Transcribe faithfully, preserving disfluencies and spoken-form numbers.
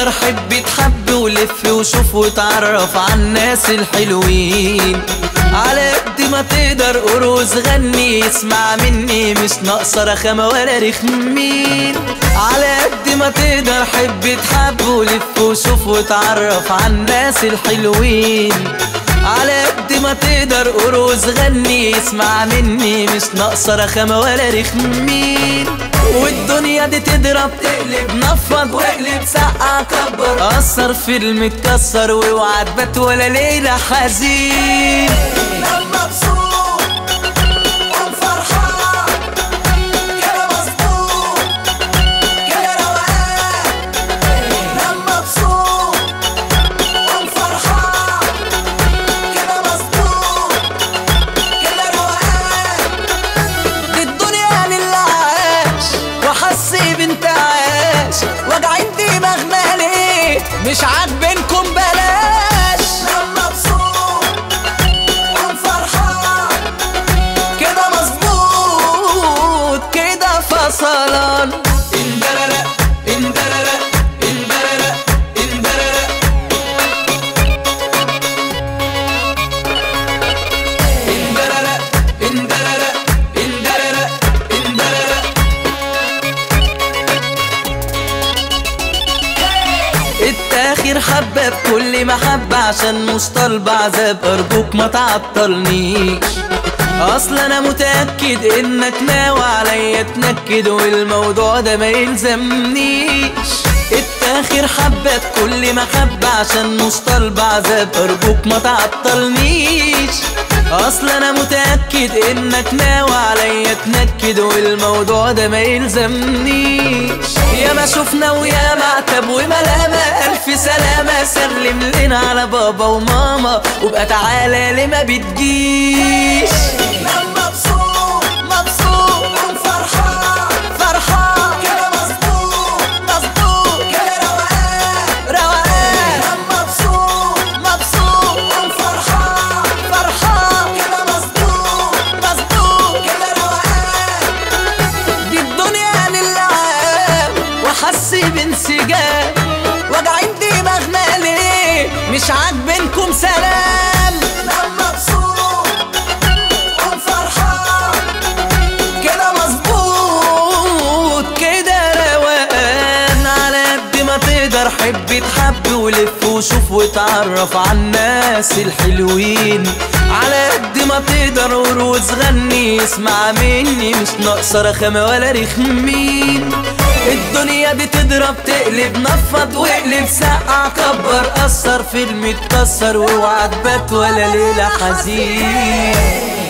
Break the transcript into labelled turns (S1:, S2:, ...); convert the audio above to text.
S1: تقدر حب تحب ولف وشوف وتعرف على الناس الحلوين. على قد ما تقدر قروز غني اسمع مني مش ناقصة رخامة ولا رخمين. على قد ما تقدر حب تحب ولف وشوف وتعرف على الناس الحلوين. على قد ما تقدر قروز غني اسمع مني مش ناقصة رخامة ولا رخمين. والدنيا دي تضرب تقلب نفض واقلب سقع كبر أثر في المتكسر واوعى تبات ولا ليلة حزين. مش عاجبينكم بلاش لما مبسوط وفرحان كده مظبوط كده فصلان. اندررق اندررق اندررق اندررق اندررق اندررق اندررق اندررق. التاخير حبة بكل محبة عشان مش طالبة عذاب أرجوك ما تعطلنيش. أصل أنا متأكد إنك ناوي عليا تنكد والموضوع ده ما يلزمنيش. التاخير حبة بكل محبة عشان مش طالبة عذاب أرجوك ما تعطلنيش. أصل أنا متأكد إنك ناوي عليا تنكد والموضوع ده ما يلزمنيش. يا ما شفنا ويا ما عتب وملامة ألف سلامة سلم لنا على بابا وماما وبقى تعالى ليه ما بتجيش. مبسوط مبسوط وفرحان فرحان كده مظبوط مظبوط كده روقان روقان. مبسوط مبسوط وفرحان فرحان كده مظبوط مظبوط كده روقان. دي الدنيا للعام وحس بانسجام واجعين دماغنا ليه مش عاجبينكم سلام. مبسوط وفرحان كده مظبوط كده روقان. على قد ما تقدر حب تحب ولف وشوف وتعرف على الناس الحلوين. على قد ما تقدر ورقص غني اسمع مني مش ناقصة رخامة ولا رخمين. الدنيا دي تضرب تقلب نفض واقلب سقع كبر أثر في المتكسر واوعى تبات ولا ليلة حزين.